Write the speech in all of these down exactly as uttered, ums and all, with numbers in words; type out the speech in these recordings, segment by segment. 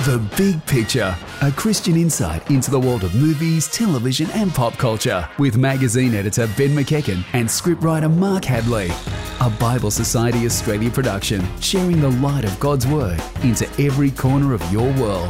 The Big Picture, a Christian insight into the world of movies, television and pop culture with magazine editor Ben McEachen and scriptwriter Mark Hadley. A Bible Society Australia production, sharing the light of God's Word into every corner of your world.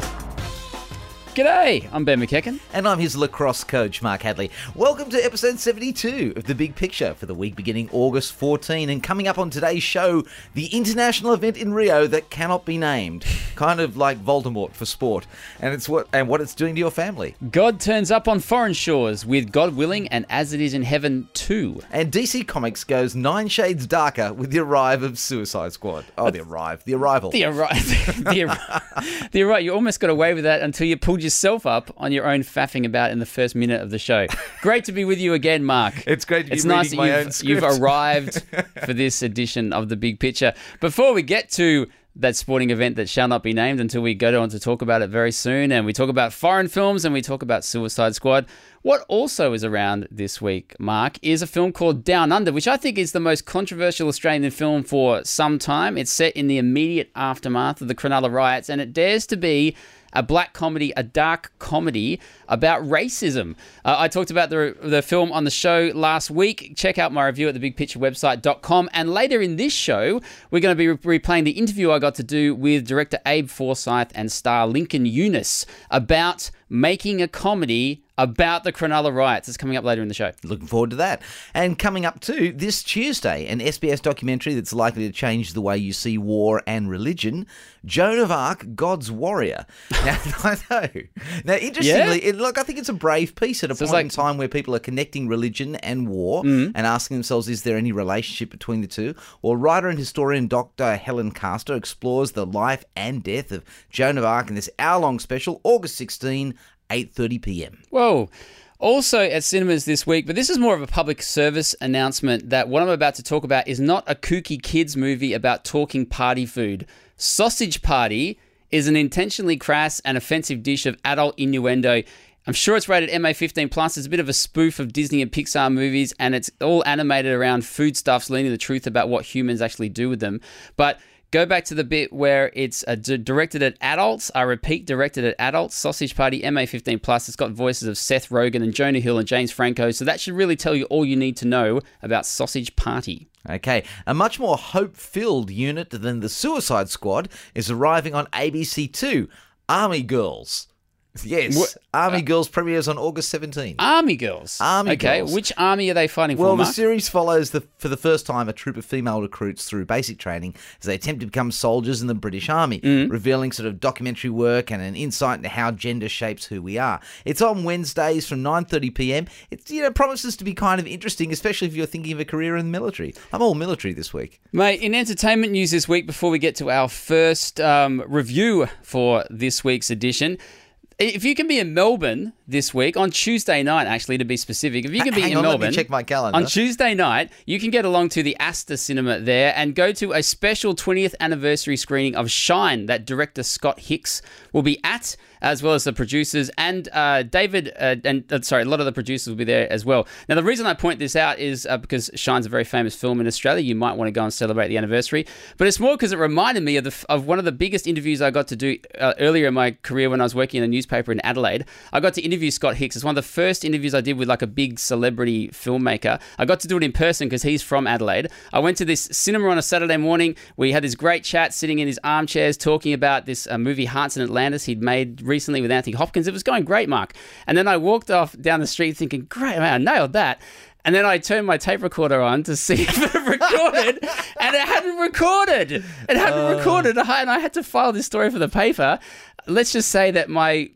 G'day, I'm Ben McEachen. And I'm his lacrosse coach, Mark Hadley. Welcome to episode seventy-two of The Big Picture for the week beginning August fourteenth. And coming up on today's show, the international event in Rio that cannot be named. Kind of like Voldemort for sport. And it's what and what it's doing to your family. God turns up on foreign shores with God willing and As It Is in Heaven two. And D C Comics goes nine shades darker with the arrival of Suicide Squad. Oh, the arrive. The arrival. The arrival. the arrival. The arrival. You almost got away with that until you pulled yourself up on your own faffing about in the first minute of the show. Great to be with you again, Mark. It's great to be it's reading nice that my you've, own script. You've arrived for this edition of The Big Picture. Before we get to that sporting event that shall not be named until we go on to talk about it very soon, and we talk about foreign films and we talk about Suicide Squad, what also is around this week, Mark, is a film called Down Under, which I think is the most controversial Australian film for some time. It's set in the immediate aftermath of the Cronulla riots, and it dares to be a black comedy, a dark comedy about racism. Uh, I talked about the the film on the show last week. Check out my review at the big picture website dot com. And later in this show, we're going to be re- replaying the interview I got to do with director Abe Forsyth and star Lincoln Eunice about making a comedy about the Cronulla riots. It's coming up later in the show. Looking forward to that. And coming up too, this Tuesday, an S B S documentary that's likely to change the way you see war and religion, Joan of Arc, God's Warrior. Now, I know. Now, interestingly, Yeah? it, look, I think it's a brave piece at a So it's point like- in time where people are connecting religion and war Mm-hmm. and asking themselves, is there any relationship between the two? Well, writer and historian Doctor Helen Castor explores the life and death of Joan of Arc in this hour-long special, August sixteenth, eight thirty p.m. Whoa. Also at cinemas this week, but this is more of a public service announcement that what I'm about to talk about is not a kooky kids movie about talking party food. Sausage Party is an intentionally crass and offensive dish of adult innuendo. I'm sure it's rated M A fifteen plus. It's a bit of a spoof of Disney and Pixar movies, and it's all animated around foodstuffs leading the truth about what humans actually do with them. But go back to the bit where it's uh, d- directed at adults. I repeat, directed at adults. Sausage Party, M A fifteen plus. It's got voices of Seth Rogen and Jonah Hill and James Franco. So that should really tell you all you need to know about Sausage Party. Okay, a much more hope-filled unit than the Suicide Squad is arriving on A B C two, Army Girls. Yes, What? Army Girls premieres on August seventeenth. Army Girls. Army okay, Girls. which army are they fighting Well, for, the Mark? series follows, the, for the first time, a troop of female recruits through basic training as they attempt to become soldiers in the British Army, Mm. revealing sort of documentary work and an insight into how gender shapes who we are. It's on Wednesdays from nine thirty p.m. It you know promises to be kind of interesting, especially if you're thinking of a career in the military. I'm all military this week. Mate, in entertainment news this week, before we get to our first um, review for this week's edition, if you can be in Melbourne this week, on Tuesday night, actually, to be specific, if you can be Hang in on, let me Melbourne, check my calendar. on Tuesday night, you can get along to the Astor Cinema there and go to a special twentieth anniversary screening of Shine that director Scott Hicks will be at, as well as the producers and uh, David, uh, and uh, sorry, a lot of the producers will be there as well. Now, the reason I point this out is uh, because Shine's a very famous film in Australia. You might want to go and celebrate the anniversary, but it's more because it reminded me of the of one of the biggest interviews I got to do uh, earlier in my career when I was working in a newspaper in Adelaide. I got to interview Scott Hicks. It's one of the first interviews I did with like a big celebrity filmmaker. I got to do it in person because he's from Adelaide. I went to this cinema on a Saturday morning. We had this great chat sitting in his armchairs talking about this uh, movie Hearts in Atlantis he'd made recently with Anthony Hopkins. It was going great, Mark. And then I walked off down the street thinking, great, man, I nailed that. And then I turned my tape recorder on to see if it recorded, and it hadn't recorded. It hadn't uh... recorded, and I had to file this story for the paper. Let's just say that my,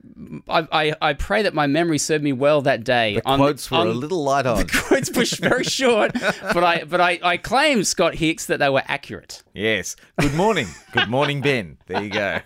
I, I, I pray that my memory served me well that day. The on, quotes were on, a little light on. The quotes were very short, but I, but I, I claim, Scott Hicks, that they were accurate. Yes. Good morning. Good morning, Ben. There you go.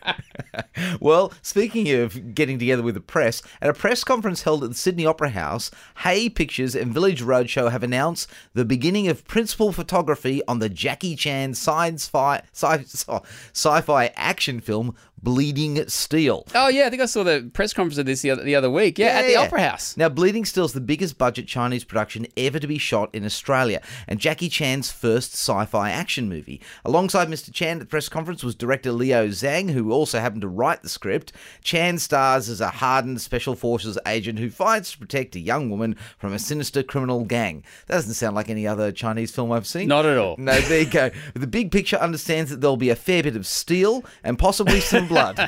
Well, speaking of getting together with the press, at a press conference held at the Sydney Opera House, Hay Pictures and Village Roadshow have announced the beginning of principal photography on the Jackie Chan sci-fi, sci- sci-fi action film Bleeding Steel. Oh, yeah, I think I saw the press conference of this the other, the other week. Yeah, yeah at the yeah. Opera House. Now, Bleeding Steel is the biggest budget Chinese production ever to be shot in Australia, and Jackie Chan's first sci-fi action movie. Alongside Mister Chan at the press conference was director Liu Zhang, who also happened to write the script. Chan stars as a hardened Special Forces agent who fights to protect a young woman from a sinister criminal gang. That doesn't sound like any other Chinese film I've seen. Not at all. No, there you go. The big picture understands that there'll be a fair bit of steel and possibly some blood.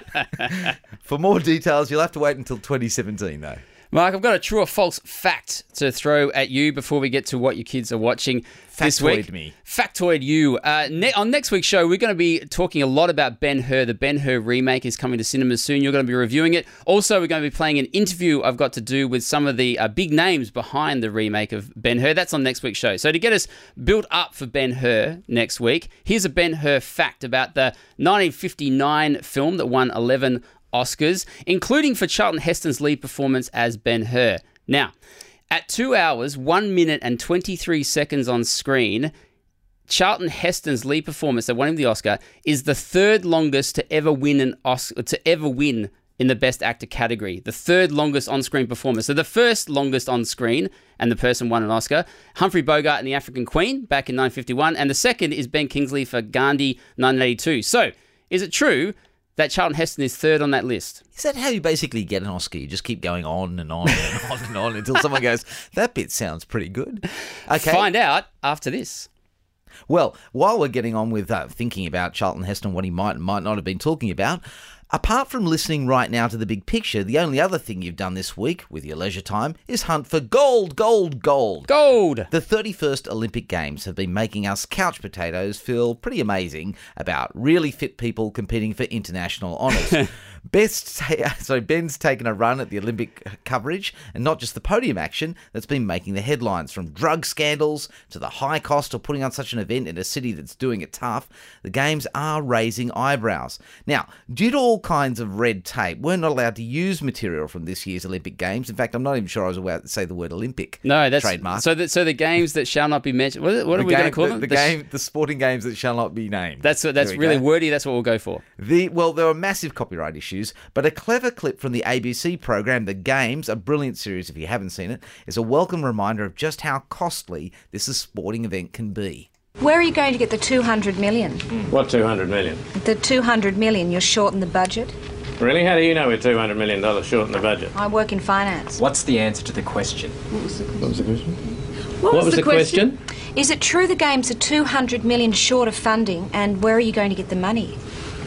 For more details, you'll have to wait until twenty seventeen, though. Mark, I've got a true or false fact to throw at you before we get to what your kids are watching this week. Factoid me. Factoid you. Uh, ne- on next week's show, we're going to be talking a lot about Ben-Hur. The Ben-Hur remake is coming to cinemas soon. You're going to be reviewing it. Also, we're going to be playing an interview I've got to do with some of the uh, big names behind the remake of Ben-Hur. That's on next week's show. So to get us built up for Ben-Hur next week, here's a Ben-Hur fact about the nineteen fifty-nine film that won eleven Oscars, including for Charlton Heston's lead performance as Ben-Hur. Now, at two hours, one minute and twenty-three seconds on screen, Charlton Heston's lead performance that won him the Oscar is the third longest to ever win an Oscar, to ever win in the Best Actor category. The third longest on-screen performance. So the first longest on screen, and the person won an Oscar, Humphrey Bogart in The African Queen back in nineteen fifty-one, and the second is Ben Kingsley for Gandhi, nineteen eighty-two. So, is it true that Charlton Heston is third on that list? Is that how you basically get an Oscar? You just keep going on and on and on and on until someone goes, that bit sounds pretty good. Okay. Find out after this. Well, while we're getting on with uh, thinking about Charlton Heston, what he might and might not have been talking about, apart from listening right now to the big picture, the only other thing you've done this week with your leisure time is hunt for gold, gold, gold. Gold! The thirty-first Olympic Games have been making us couch potatoes feel pretty amazing about really fit people competing for international honours. Best ta- so Ben's taken a run at the Olympic coverage, and not just the podium action that's been making the headlines. From drug scandals to the high cost of putting on such an event in a city that's doing it tough, the Games are raising eyebrows. Now, due to all kinds of red tape, we're not allowed to use material from this year's Olympic Games. In fact, I'm not even sure I was allowed to say the word Olympic. No, that's trademark. So, that, so the games that shall not be mentioned. What, what are the we game, going to call the, them? The, the game, sh- the sporting games that shall not be named. That's that's we really go. wordy. That's what we'll go for. The well, there were massive copyright issues, but a clever clip from the A B C program The Games, a brilliant series if you haven't seen it, is a welcome reminder of just how costly this sporting event can be. Where are you going to get the two hundred million? What two hundred million? The two hundred million, you're short in the budget. Really? How do you know we're two hundred million dollars short in the budget? I work in finance. What's the answer to the question? What was the question? What, What was the question? Is it true the Games are two hundred million short of funding, and where are you going to get the money?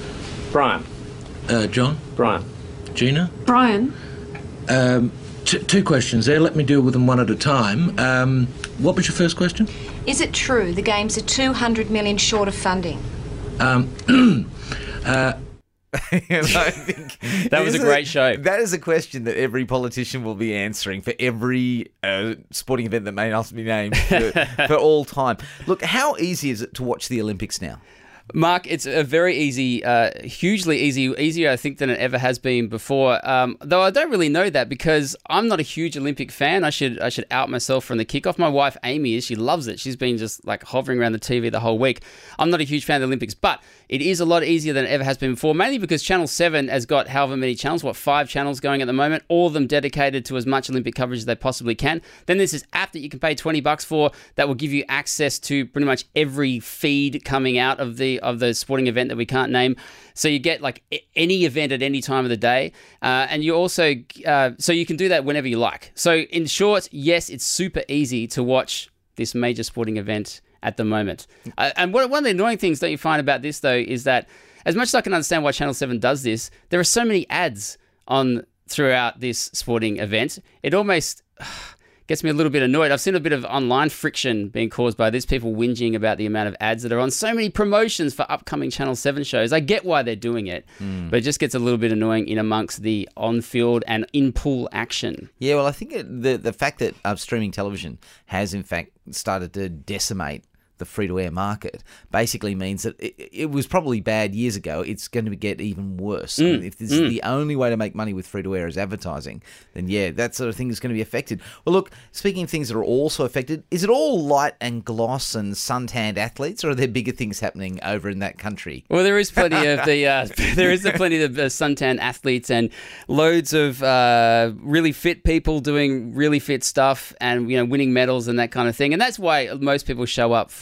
Brian. Uh, John? Brian. Gina? Brian? Um, t- two questions there. Let me deal with them one at a time. Um, what was your first question? Is it true the Games are two hundred million short of funding? Um, uh, And I think That was a is great show. That is a question that every politician will be answering for every uh, sporting event that may not be named for, for all time. Look, how easy is it to watch the Olympics now? Mark, it's a very easy, uh, hugely easy, easier I think than it ever has been before. Um, though I don't really know that because I'm not a huge Olympic fan. I should I should out myself from the kickoff. My wife Amy is. She loves it. She's been just like hovering around the T V the whole week. I'm not a huge fan of the Olympics, but it is a lot easier than it ever has been before. Mainly because Channel Seven has got however many channels, what five channels going at the moment, all of them dedicated to as much Olympic coverage as they possibly can. Then there's this app that you can pay twenty bucks for that will give you access to pretty much every feed coming out of the of the sporting event that we can't name. So you get like any event at any time of the day. Uh, and you also, uh, so you can do that whenever you like. So in short, yes, it's super easy to watch this major sporting event at the moment. Uh, and one of the annoying things that you find about this though, is that as much as I can understand why Channel seven does this, there are so many ads on throughout this sporting event. It almost gets me a little bit annoyed. I've seen a bit of online friction being caused by this, people whinging about the amount of ads that are on. So many promotions for upcoming Channel seven shows. I get why they're doing it, mm. but it just gets a little bit annoying in amongst the on-field and in-pool action. Yeah, well, I think it, the the fact that uh, streaming television has, in fact, started to decimate the free-to-air market basically means that it, it was probably bad years ago. It's going to get even worse. Mm. I mean, if this Mm. is the only way to make money with free-to-air is advertising, then yeah, that sort of thing is going to be affected. Well, look, speaking of things that are also affected, is it all light and gloss and suntanned athletes, or are there bigger things happening over in that country? Well, there is plenty of the uh, there is plenty of uh, suntan athletes and loads of uh, really fit people doing really fit stuff and you know winning medals and that kind of thing. And that's why most people show up for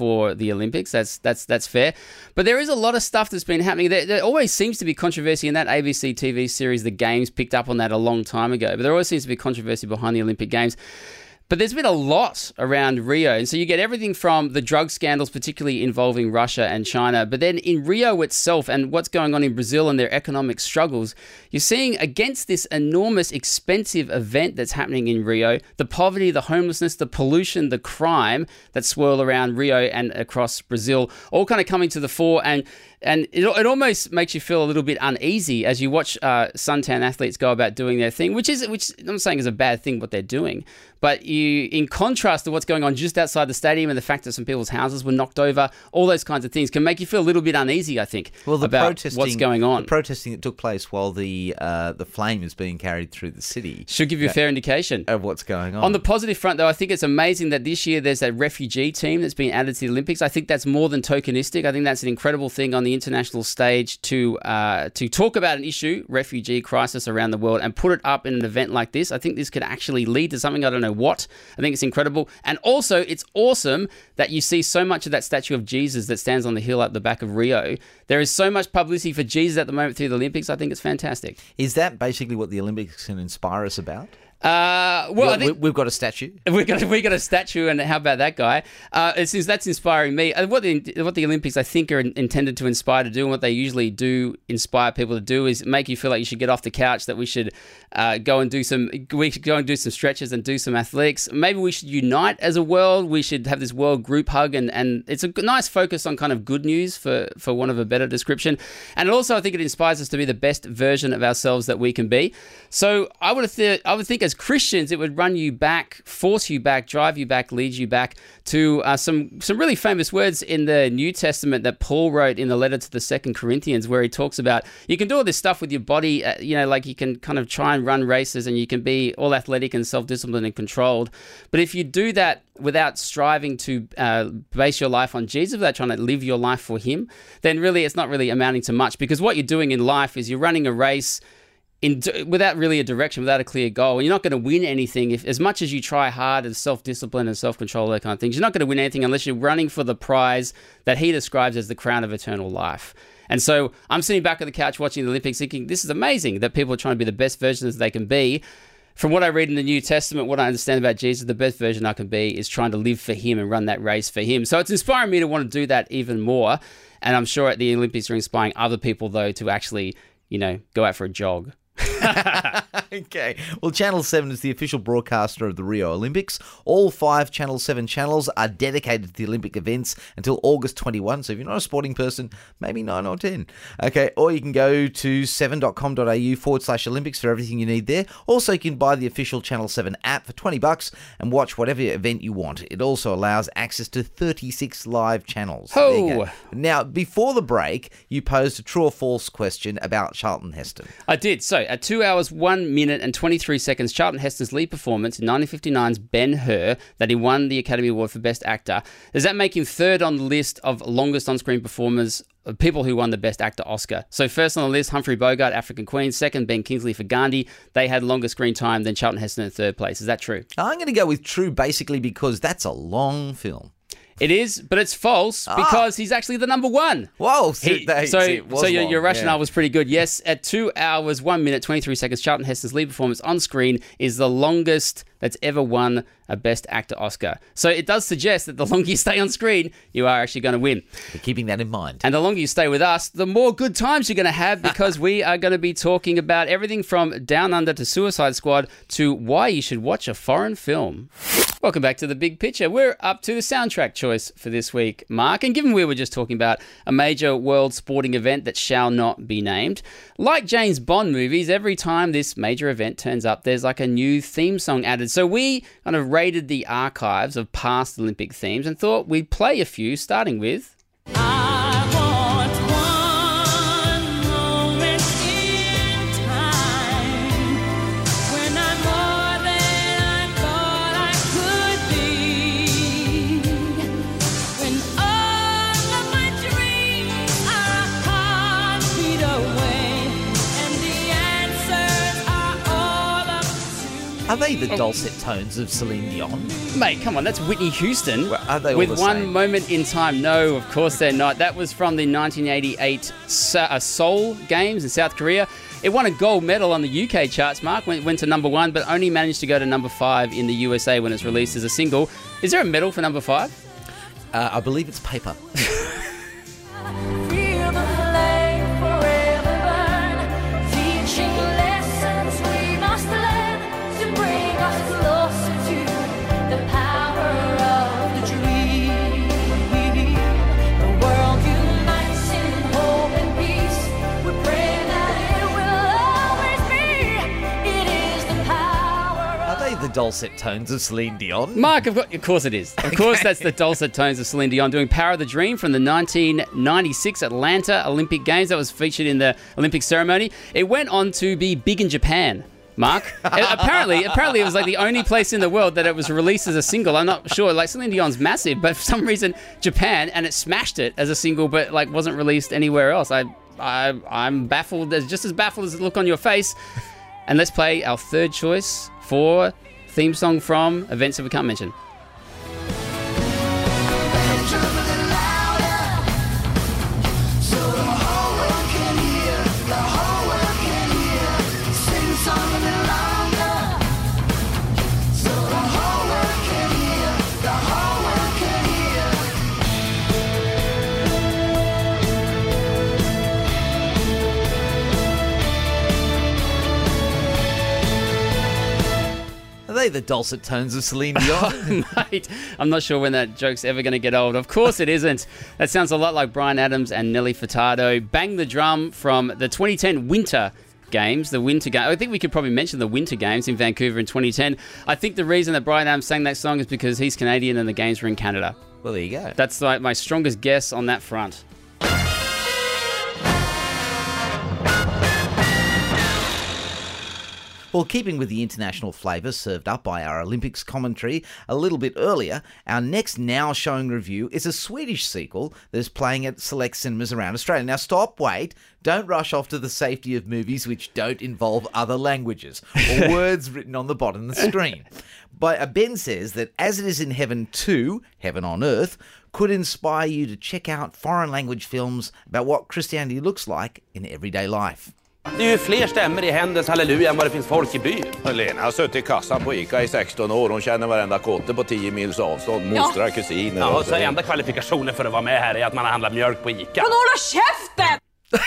for the Olympics. That's that's that's fair. But there is a lot of stuff that's been happening. There, there always seems to be controversy in that A B C T V series, The Games, picked up on that a long time ago. But there always seems to be controversy behind the Olympic Games. But there's been a lot around Rio. And so you get everything from the drug scandals, particularly involving Russia and China. But then in Rio itself and what's going on in Brazil and their economic struggles, you're seeing against this enormous, expensive event that's happening in Rio, the poverty, the homelessness, the pollution, the crime that swirl around Rio and across Brazil, all kind of coming to the fore. And And it, it almost makes you feel a little bit uneasy as you watch uh, suntan athletes go about doing their thing, which is, which I'm not saying is a bad thing what they're doing, but you, in contrast to what's going on just outside the stadium and the fact that some people's houses were knocked over, all those kinds of things can make you feel a little bit uneasy, I think, well, the about protesting, what's going on. The protesting that took place while the uh, the flame is being carried through the city should give you a fair indication of what's going on. On the positive front, though, I think it's amazing that this year there's a refugee team that's been added to the Olympics. I think that's more than tokenistic. I think that's an incredible thing on the international stage to uh, to talk about an issue, refugee crisis around the world, and put it up in an event like this. I think this could actually lead to something. I don't know what. I think it's incredible. And also, it's awesome that you see so much of that statue of Jesus that stands on the hill at the back of Rio. There is so much publicity for Jesus at the moment through the Olympics. I think it's fantastic. Is that basically what the Olympics can inspire us about? Uh, well, I think we've got a statue. We've got we got a statue, and how about that guy? Uh, since that's inspiring me, uh, what the what the Olympics I think are in, intended to inspire to do, and what they usually do inspire people to do, is make you feel like you should get off the couch, that we should uh, go and do some we should go and do some stretches and do some athletics. Maybe we should unite as a world. We should have this world group hug, and, and it's a nice focus on kind of good news, for for want of a better description. And also, I think it inspires us to be the best version of ourselves that we can be. So I would th- I would think as Christians, it would run you back, force you back, drive you back, lead you back to uh, some some really famous words in the New Testament that Paul wrote in the letter to the Second Corinthians, where he talks about you can do all this stuff with your body, uh, you know, like you can kind of try and run races and you can be all athletic and self-disciplined and controlled. But if you do that without striving to uh, base your life on Jesus, without trying to live your life for him, then really it's not really amounting to much, because what you're doing in life is you're running a race In, without really a direction, without a clear goal. And you're not going to win anything if, as much as you try hard as self-discipline and self-control, that kind of things, you're not going to win anything unless you're running for the prize that he describes as the crown of eternal life. And so I'm sitting back on the couch watching the Olympics thinking, this is amazing that people are trying to be the best versions they can be. From what I read in the New Testament, what I understand about Jesus, the best version I can be is trying to live for him and run that race for him. So it's inspiring me to want to do that even more. And I'm sure at the Olympics are inspiring other people, though, to actually, you know, go out for a jog. Okay. Well, Channel seven is the official broadcaster of the Rio Olympics. All five Channel seven channels are dedicated to the Olympic events until August twenty-first. So if you're not a sporting person, maybe nine or ten. Okay. Or you can go to seven.com.au forward slash Olympics for everything you need there. Also, you can buy the official Channel seven app for twenty bucks and watch whatever event you want. It also allows access to thirty-six live channels. Oh. There you go. Now, before the break, you posed a true or false question about Charlton Heston. I did. So at two hours, one minute and twenty-three seconds, Charlton Heston's lead performance in nineteen fifty-nine's Ben-Hur, that he won the Academy Award for Best Actor. Does that make him third on the list of longest on-screen performers, of people who won the Best Actor Oscar? So first on the list, Humphrey Bogart, African Queen. Second, Ben Kingsley for Gandhi. They had longer screen time than Charlton Heston in third place. Is that true? I'm going to go with true, basically because that's a long film. It is, but it's false because ah. he's actually the number one. Whoa. So, he, they, so, it was so your, long, your rationale yeah. was pretty good. Yes, at two hours, one minute, twenty-three seconds, Charlton Heston's lead performance on screen is the longest that's ever won a Best Actor Oscar. So it does suggest that the longer you stay on screen, you are actually going to win. We're keeping that in mind. And the longer you stay with us, the more good times you're going to have, because we are going to be talking about everything from Down Under to Suicide Squad to why you should watch a foreign film. Welcome back to The Big Picture. We're up to the soundtrack choice for this week, Mark. And given we were just talking about a major world sporting event that shall not be named, like James Bond movies, every time this major event turns up, there's like a new theme song added. So we kind of raided the archives of past Olympic themes and thought we'd play a few, starting with... I want one moment in time when I'm more than I thought I could be, when all of my dreams are a heartbeat away and the answers are all up to me. I Are they the dulcet tones of Celine Dion? Mate, come on, that's Whitney Houston. Well, are they all with the one same? moment in time? No, of course they're not. That was from the nineteen eighty-eight Sa- uh, Seoul Games in South Korea. It won a gold medal on the U K charts, Mark. Went, went to number one, but only managed to go to number five in the U S A when it's released as a single. Is there a medal for number five? Uh, I believe it's paper. Feel the flame forever burn, teaching lessons we must learn to bring us closer to the power of the dream. The world unites in hope and peace. We pray that it will always be. It is the power of Are they the dulcet tones of Celine Dion? Mark, of course, of course it is. Of course, that's the dulcet tones of Celine Dion doing Power of the Dream from the nineteen ninety-six Atlanta Olympic Games. That was featured in the Olympic ceremony. It went on to be big in Japan, Mark. And apparently, apparently it was like the only place in the world that it was released as a single. I'm not sure. Like, Celine Dion's massive, but for some reason, Japan, and it smashed it as a single, but like wasn't released anywhere else. I, I, I'm baffled, as just as baffled as the look on your face. And let's play our third choice for theme song from events that we can't mention. Are they the dulcet tones of Celine Dion? Mate, I'm not sure when that joke's ever going to get old. Of course it isn't. That sounds a lot like Bryan Adams and Nelly Furtado. Bang the Drum from the twenty ten Winter Games. The Winter Game. I think we could probably mention the Winter Games in Vancouver in twenty ten. I think the reason that Bryan Adams sang that song is because he's Canadian and the games were in Canada. Well, there you go. That's like my strongest guess on that front. Well, keeping with the international flavour served up by our Olympics commentary a little bit earlier, our next Now Showing review is a Swedish sequel that is playing at select cinemas around Australia. Now, stop, wait, don't rush off to the safety of movies which don't involve other languages or words written on the bottom of the screen. But uh, Ben says that As It Is in Heaven two, Heaven on Earth, could inspire you to check out foreign language films about what Christianity looks like in everyday life. Det är ju fler stämmer i Händels halleluja än vad det finns folk i byn. Lena har suttit i kassan på Ica i sexton år. Hon känner varenda kotte på tio mils avstånd. Mostrar, kusiner. Ja, så enda kvalifikationen för att vara med här är att man har handlat mjölk på Ica. Kan hålla käften!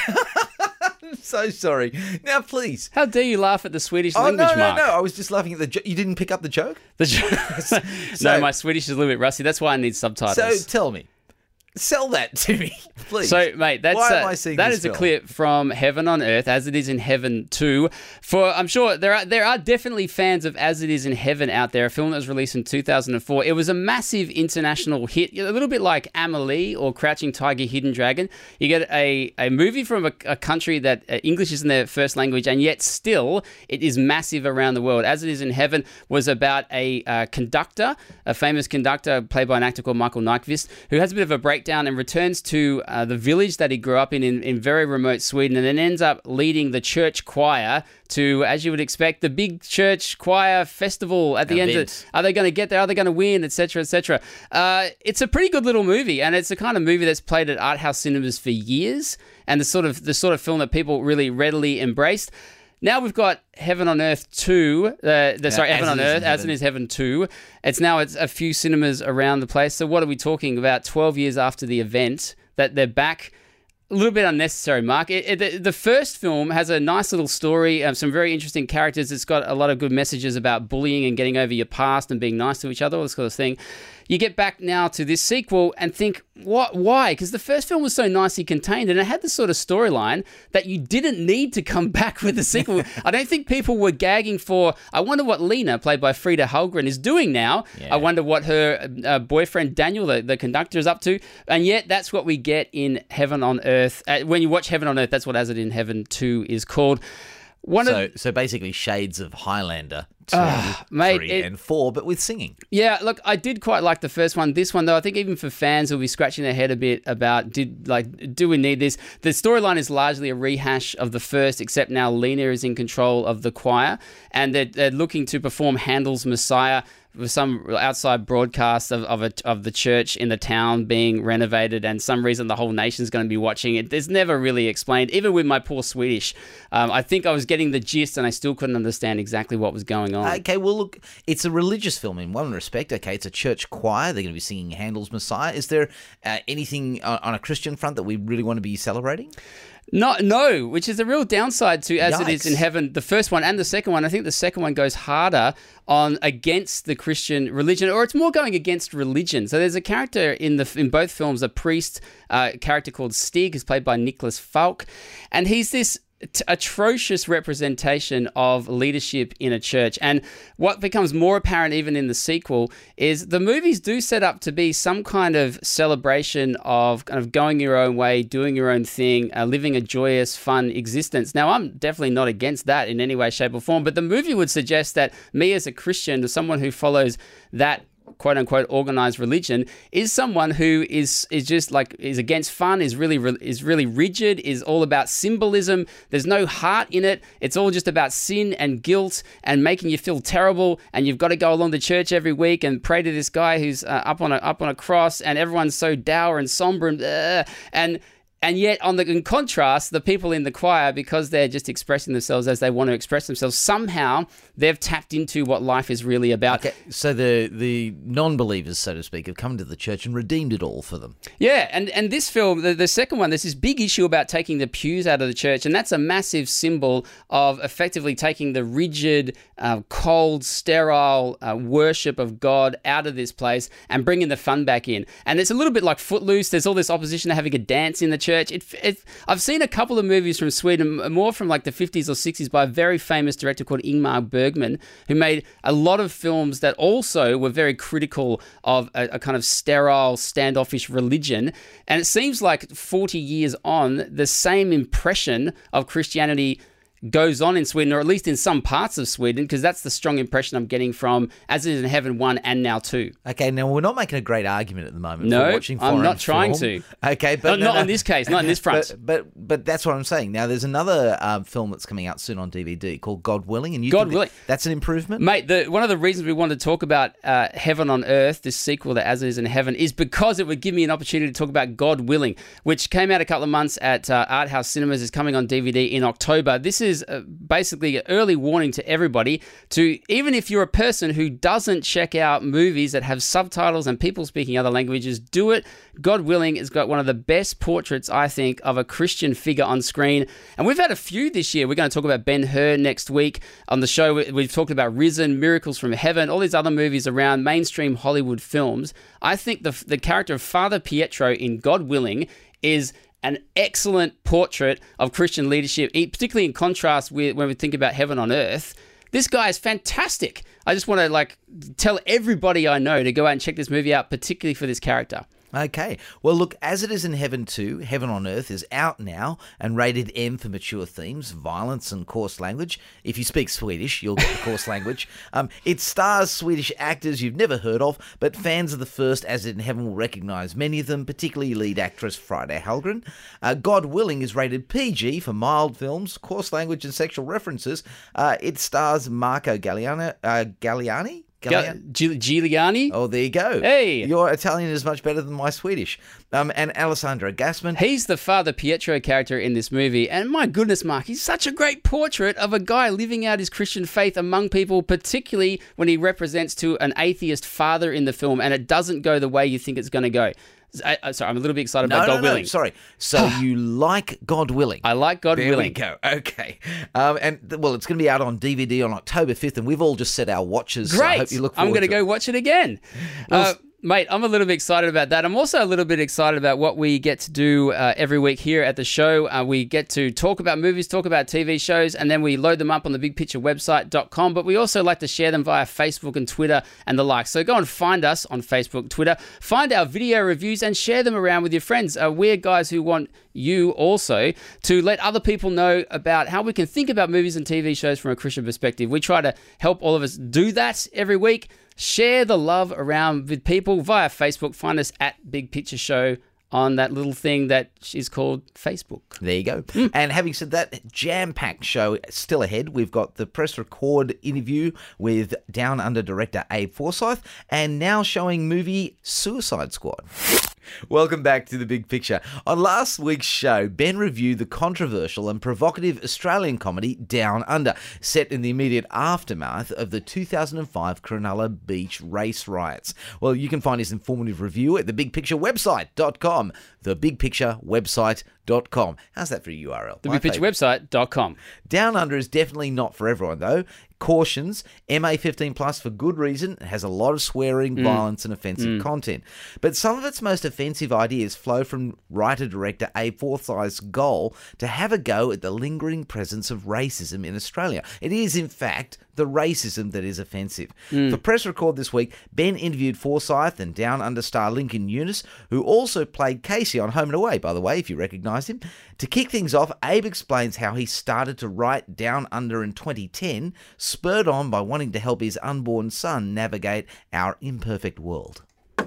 I'm so sorry. Now, please. How dare you laugh at the Swedish Oh, language, no, no, Mark? no. I was just laughing at the joke. You didn't pick up the joke? The jo- no, my Swedish is a little bit rusty. That's why I need subtitles. So tell me. Sell that to me, please. So, mate, that's Why am uh, I seeing that this is a film? clip from Heaven on Earth, As It Is in Heaven two. For I'm sure there are there are definitely fans of As It Is in Heaven out there. A film that was released in two thousand four. It was a massive international hit, a little bit like Amelie or Crouching Tiger, Hidden Dragon. You get a, a movie from a, a country that uh, English isn't their first language, and yet still it is massive around the world. As It Is in Heaven was about a uh, conductor, a famous conductor played by an actor called Michael Nyqvist, who has a bit of a breakdown and returns to uh, the village that he grew up in, in in very remote Sweden, and then ends up leading the church choir to, as you would expect, the big church choir festival at the end. Of, are they going to get there? Are they going to win? Etc. Etc. Uh, it's a pretty good little movie, and it's the kind of movie that's played at art house cinemas for years, and the sort of the sort of film that people really readily embraced. Now we've got Heaven on Earth two, uh, the, sorry, As Heaven on It Is in Earth, As It Heaven. Is Heaven two. It's now it's a few cinemas around the place. So what are we talking about? twelve years after the event, that they're back. A little bit unnecessary, Mark. It, it, the, the first film has a nice little story, um, some very interesting characters. It's got a lot of good messages about bullying and getting over your past and being nice to each other, all this kind of thing. You get back now to this sequel and think, what? Why? Because the first film was so nicely contained and it had this sort of storyline that you didn't need to come back with the sequel. I don't think people were gagging for, I wonder what Lena, played by Frida Hallgren, is doing now. Yeah. I wonder what her uh, boyfriend Daniel, the, the conductor, is up to. And yet that's what we get in Heaven on Earth. Uh, when you watch Heaven on Earth, that's what As It in Heaven two is called. One So, of, so basically, shades of Highlander two, mate, three, it- and four, but with singing. Yeah, look, I did quite like the first one. This one, though, I think even for fans will be scratching their head a bit about did like do we need this? The storyline is largely a rehash of the first, except now Lena is in control of the choir, and they're, they're looking to perform Handel's Messiah with some outside broadcast of of, a, of the church in the town being renovated, and some reason the whole nation's going to be watching it. There's never really explained. Even with my poor Swedish, um, I think I was getting the gist, and I still couldn't understand exactly what was going on. Okay, well, look, it's a religious film in one respect. Okay, it's a church choir. They're going to be singing Handel's Messiah. Is there uh, anything on, on a Christian front that we really want to be celebrating? No, no, which is a real downside to As It Is in Yikes. Heaven, the first one and the second one. I think the second one goes harder on against the Christian religion, or it's more going against religion. So there's a character in the in both films, a priest uh, character called Stig, who's played by Nicholas Falk, and he's this t- atrocious representation of leadership in a church. And what becomes more apparent even in the sequel is the movies do set up to be some kind of celebration of kind of going your own way, doing your own thing, uh, living a joyous, fun existence. Now, I'm definitely not against that in any way, shape, or form, but the movie would suggest that me as a Christian, as someone who follows that quote unquote organized religion, is someone who is is just like is against fun, is really is really rigid, is all about symbolism. There's no heart in it. It's all just about sin and guilt and making you feel terrible, and you've got to go along to church every week and pray to this guy who's uh, up on a up on a cross, and everyone's so dour and somber and uh, and And yet, on the in contrast, the people in the choir, because they're just expressing themselves as they want to express themselves, somehow they've tapped into what life is really about. Okay, so the the non-believers, so to speak, have come to the church and redeemed it all for them. Yeah, and, and this film, the, the second one, there's this big issue about taking the pews out of the church, and that's a massive symbol of effectively taking the rigid, uh, cold, sterile uh, worship of God out of this place and bringing the fun back in. And it's a little bit like Footloose. There's all this opposition to having a dance in the church. It, it, I've seen a couple of movies from Sweden, more from like the fifties or sixties, by a very famous director called Ingmar Bergman, who made a lot of films that also were very critical of a, a kind of sterile, standoffish religion. And it seems like forty years on, the same impression of Christianity goes on in Sweden, or at least in some parts of Sweden, because that's the strong impression I'm getting from As It Is in Heaven one and now two. Okay, now we're not making a great argument at the moment No, for watching foreign I'm not trying film. to. Okay, but Not- no, not no. in this case, not in this front. But, but but that's what I'm saying. Now, there's another um, film that's coming out soon on D V D called God Willing, and you God think that- Willing. that's an improvement, Mate, the, one of the reasons we wanted to talk about uh, Heaven on Earth, this sequel to As It Is in Heaven, is because it would give me an opportunity to talk about God Willing, which came out a couple of months at uh, Art House Cinemas, is coming on D V D in October. This is uh, basically an early warning to everybody to, even if you're a person who doesn't check out movies that have subtitles and people speaking other languages, do it. God Willing has got one of the best portraits, I think, of a Christian figure on screen. And we've had a few this year. We're going to talk about Ben-Hur next week on the show. We've talked about Risen, Miracles from Heaven, all these other movies around mainstream Hollywood films. I think the, the character of Father Pietro in God Willing is an excellent portrait of Christian leadership, particularly in contrast with when we think about Heaven on Earth. This guy is fantastic. I just want to like tell everybody I know to go out and check this movie out, particularly for this character. Okay. Well, look, As It Is in Heaven two, Heaven on Earth, is out now and rated M for mature themes, violence and coarse language. If you speak Swedish, you'll get the coarse language. Um, it stars Swedish actors you've never heard of, but fans of the first As It Is in Heaven will recognise many of them, particularly lead actress Friday Hallgren. Uh, God Willing is rated P G for mild films, coarse language and sexual references. Uh, it stars Marco Galliano, uh, Galliani? Galliani? Gil- Giuliani? Oh, there you go. Hey. Your Italian is much better than my Swedish. Um, and Alessandro Gassman. He's the Father Pietro character in this movie, and my goodness, Mark, he's such a great portrait of a guy living out his Christian faith among people, particularly when he represents to an atheist father in the film, and it doesn't go the way you think it's going to go. I, I, sorry, I'm a little bit excited No, about no, God no, Willing. sorry. So you like God Willing? I like God there Willing. There we go. Okay. Um, and, th- well, it's going to be out on D V D on October fifth, and we've all just set our watches. So Great. I hope you look I'm forward going to to go watch it again. Well, Uh, s- Mate, I'm a little bit excited about that. I'm also a little bit excited about what we get to do uh, every week here at the show. Uh, we get to talk about movies, talk about T V shows, and then we load them up on the big picture website dot com. But we also like to share them via Facebook and Twitter and the like. So go and find us on Facebook, Twitter, find our video reviews and share them around with your friends. Uh, we're guys who want you also to let other people know about how we can think about movies and T V shows from a Christian perspective. We try to help all of us do that every week. Share the love around with people via Facebook. Find us at Big Picture Show on that little thing that is called Facebook. There you go. Mm. And having said that, jam-packed show still ahead. We've got the press record interview with Down Under director Abe Forsyth and now showing movie Suicide Squad. Welcome back to The Big Picture. On last week's show, Ben reviewed the controversial and provocative Australian comedy Down Under, set in the immediate aftermath of the two thousand five Cronulla Beach race riots. Well, you can find his informative review at the big picture website dot com. the big picture website dot com. How's that for a U R L? the big picture website dot com. Down Under is definitely not for everyone, though. Cautions, M A fifteen plus for good reason. It has a lot of swearing, mm. violence and offensive mm. content. But some of its most offensive ideas flow from writer-director Abe Forsyth's goal to have a go at the lingering presence of racism in Australia. It is, in fact, the racism that is offensive. Mm. For Press Record this week, Ben interviewed Forsyth and Down Under star Lincoln Eunice, who also played Casey on Home and Away, by the way, if you recognise him. To kick things off, Abe explains how he started to write Down Under in twenty ten, spurred on by wanting to help his unborn son navigate our imperfect world.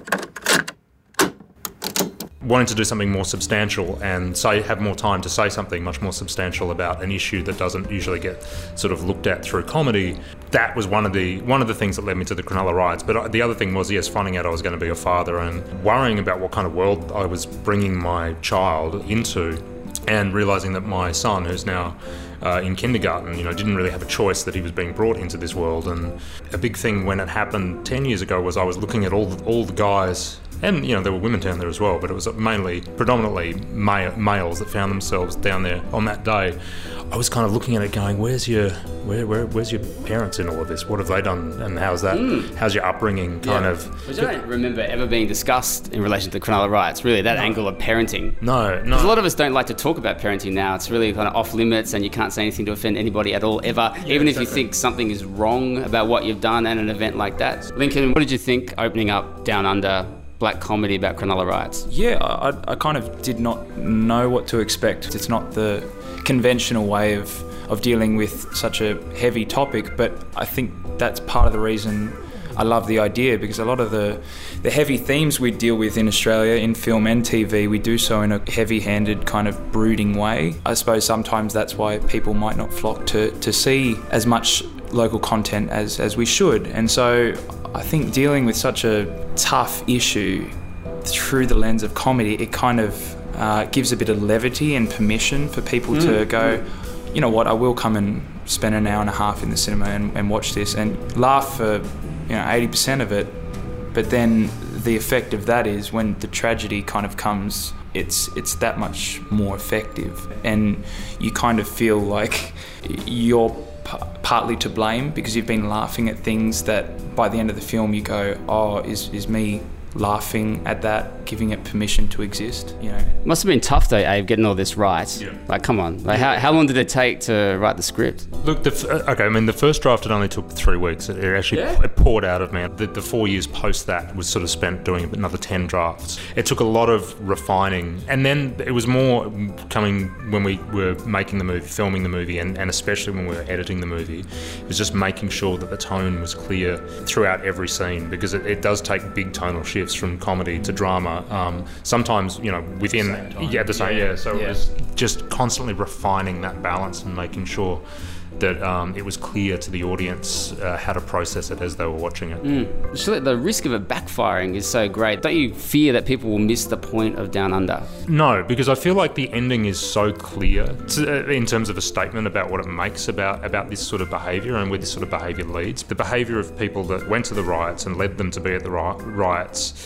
Wanting to do something more substantial and say have more time to say something much more substantial about an issue that doesn't usually get sort of looked at through comedy. That was one of the one of the things that led me to the Cronulla riots. But the other thing was, yes, finding out I was going to be a father and worrying about what kind of world I was bringing my child into, and realising that my son, who's now uh, in kindergarten, you know, didn't really have a choice, that he was being brought into this world. And a big thing when it happened ten years ago was I was looking at all the, all the guys. And, you know, there were women down there as well, but it was mainly, predominantly ma- males that found themselves down there on that day. I was kind of looking at it going, where's your where, where where's your parents in all of this? What have they done? And how's that? Mm. How's your upbringing kind yeah. of... Which I don't remember ever being discussed in relation to the Cronulla riots, really, that no. angle of parenting. No, no. Because a lot of us don't like to talk about parenting now. It's really kind of off limits and you can't say anything to offend anybody at all, ever. Yeah, even exactly. if you think something is wrong about what you've done at an event like that. Lincoln, what did you think opening up Down Under, black comedy about Cronulla riots? Yeah, I, I kind of did not know what to expect. It's not the conventional way of, of dealing with such a heavy topic, but I think that's part of the reason I love the idea, because a lot of the, the heavy themes we deal with in Australia, in film and T V, we do so in a heavy-handed kind of brooding way. I suppose sometimes that's why people might not flock to, to see as much local content as, as we should. And so I think dealing with such a tough issue through the lens of comedy, it kind of uh, gives a bit of levity and permission for people mm. to go, you know what, I will come and spend an hour and a half in the cinema and, and watch this and laugh for, you know, eighty percent of it. But then the effect of that is when the tragedy kind of comes, it's it's that much more effective. And you kind of feel like you're p- partly to blame because you've been laughing at things that by the end of the film you go, oh, is, is me laughing at that, giving it permission to exist, you know. Must have been tough though, Abe, getting all this right. Yeah. Like, come on. Like, how, how long did it take to write the script? Look, the f- okay, I mean, the first draft, it only took three weeks. It actually Yeah. it poured out of me. The, the four years post that was sort of spent doing another ten drafts. It took a lot of refining. And then it was more coming when we were making the movie, filming the movie, and, and especially when we were editing the movie. It was just making sure that the tone was clear throughout every scene, because it, it does take big tonal shifts from comedy to drama. Um, sometimes, you know, within yeah the same yeah. yeah so yeah. it was just constantly refining that balance and making sure that um, it was clear to the audience uh, how to process it as they were watching it. Mm. So the risk of it backfiring is so great. Don't you fear that people will miss the point of Down Under? No, because I feel like the ending is so clear to, in terms of a statement about what it makes about, about this sort of behaviour and where this sort of behaviour leads. The behaviour of people that went to the riots and led them to be at the ri- riots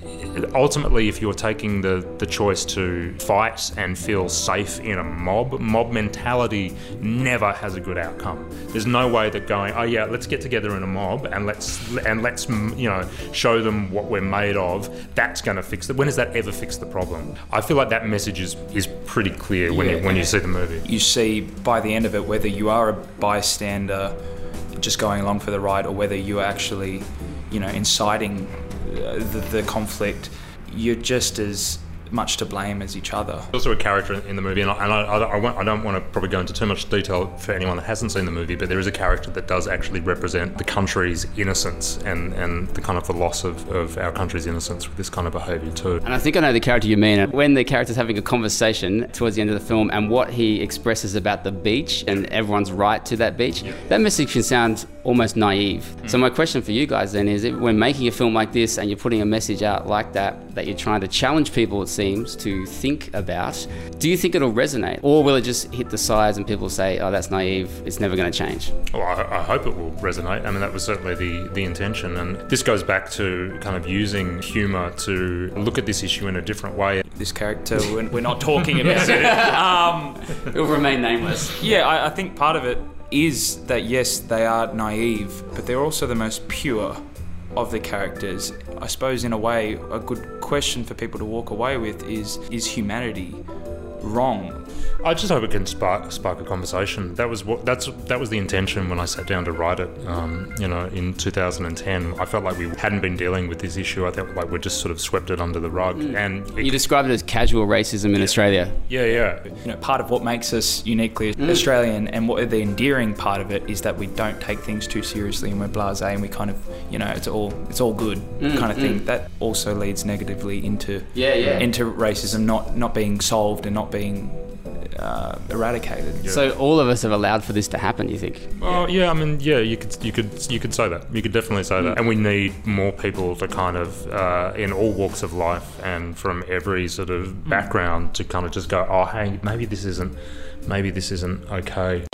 ultimately, if you're taking the, the choice to fight and feel safe in a mob, mob mentality never has a good outcome. There's no way that going, oh yeah, let's get together in a mob and let's and let's you know show them what we're made of. That's going to fix it. When has that ever fixed the problem? I feel like that message is is pretty clear when Yeah. you when you see the movie. You see by the end of it whether you are a bystander just going along for the ride or whether you are actually, you know, inciting uh, the, the conflict. You're just as much to blame as each other. There's also a character in the movie, and I, and I, I, I, won't, I don't want to probably go into too much detail for anyone that hasn't seen the movie, but there is a character that does actually represent the country's innocence and, and the kind of the loss of, of our country's innocence with this kind of behaviour too. And I think I know the character you mean. When the character's having a conversation towards the end of the film and what he expresses about the beach and everyone's right to that beach, yeah. that message can sound almost naive. Mm. So my question for you guys then is, when making a film like this and you're putting a message out like that, that you're trying to challenge people, it seems, to think about, do you think it'll resonate? Or will it just hit the sides and people say, oh, that's naive, it's never going to change? Well, I, I hope it will resonate. I mean, that was certainly the, the intention. And this goes back to kind of using humour to look at this issue in a different way. This character, we're, we're not talking about it. Um, It'll remain nameless. Yeah, I, I think part of it is that, yes, they are naive, but they're also the most pure of the characters. I suppose in a way, a good question for people to walk away with is, is humanity wrong? I just hope it can spark spark a conversation. That was what that's that was the intention when I sat down to write it. Um, you know, in two thousand ten, I felt like we hadn't been dealing with this issue. I felt like we just sort of swept it under the rug. Mm. And it, you described it as casual racism in yeah. Australia. Yeah, yeah. You know, part of what makes us uniquely mm. Australian, and what the endearing part of it, is that we don't take things too seriously and we're blasé and we kind of, you know, it's all it's all good mm. kind of thing. Mm. That also leads negatively into yeah, yeah. into racism not not being solved and not being Uh, eradicated. Yeah. So all of us have allowed for this to happen, you think? Well, yeah, I mean, yeah, you could, you could, you could say that. You could definitely say that. And we need more people to kind of, uh, in all walks of life and from every sort of background, to kind of just go, oh, hey, maybe this isn't, maybe this isn't okay.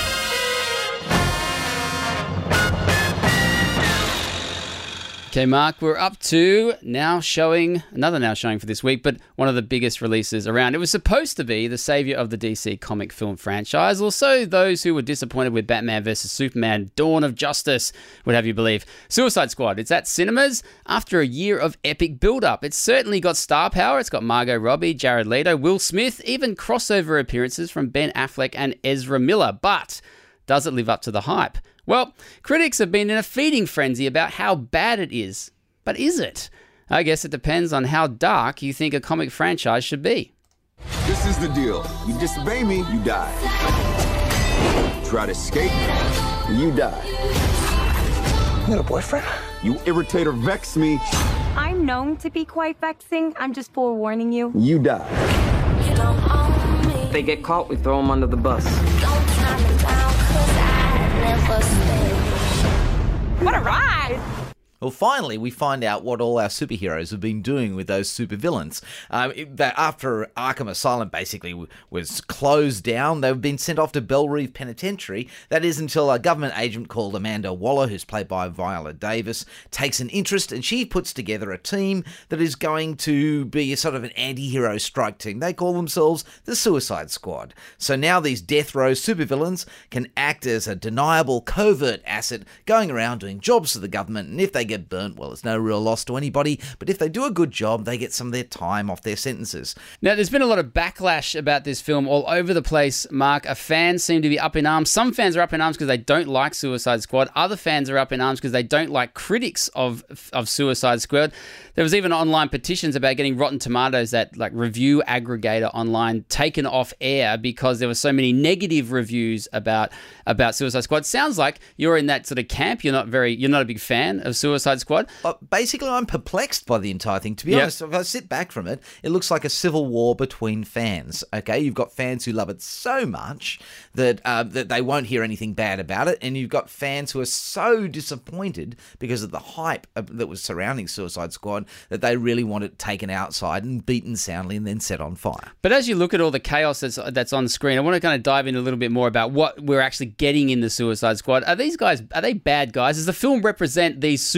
Okay, Mark, we're up to now showing, another now showing for this week, but one of the biggest releases around. It was supposed to be the saviour of the D C comic film franchise, also those who were disappointed with Batman versus Superman, Dawn of Justice, would have you believe. Suicide Squad, it's at cinemas after a year of epic build-up. It's certainly got star power. It's got Margot Robbie, Jared Leto, Will Smith, even crossover appearances from Ben Affleck and Ezra Miller. But does it live up to the hype? Well, critics have been in a feeding frenzy about how bad it is. But is it? I guess it depends on how dark you think a comic franchise should be. This is the deal. You disobey me, you die. Try to escape, you die. You got a boyfriend? You irritate or vex me, I'm known to be quite vexing. I'm just forewarning you. you die. If they get caught, we throw them under the bus. What a ride! Well, finally, we find out what all our superheroes have been doing with those supervillains. Um, it- that after Arkham Asylum basically w- was closed down, they've been sent off to Belle Penitentiary. That is until a government agent called Amanda Waller, who's played by Viola Davis, takes an interest, and she puts together a team that is going to be a sort of an anti-hero strike team. They call themselves the Suicide Squad. So now these death row supervillains can act as a deniable, covert asset, going around doing jobs for the government, and if they get burnt, well, it's no real loss to anybody, but if they do a good job, they get some of their time off their sentences. Now, there's been a lot of backlash about this film all over the place, Mark. Fans seem to be up in arms. Some fans are up in arms because they don't like Suicide Squad. Other fans are up in arms because they don't like critics of of Suicide Squad. There was even online petitions about getting Rotten Tomatoes, that like review aggregator online, taken off air because there were so many negative reviews about about Suicide Squad. Sounds like you're in that sort of camp. You're not very, you're not a big fan of Suicide Squad. Uh, basically, I'm perplexed by the entire thing. To be Yep. honest, if I sit back from it, it looks like a civil war between fans. Okay, you've got fans who love it so much that uh, that they won't hear anything bad about it, and you've got fans who are so disappointed because of the hype of, that was surrounding Suicide Squad that they really want it taken outside and beaten soundly and then set on fire. But as you look at all the chaos that's that's on screen, I want to kind of dive in a little bit more about what we're actually getting in the Suicide Squad. Are these guys, are they bad guys? Does the film represent these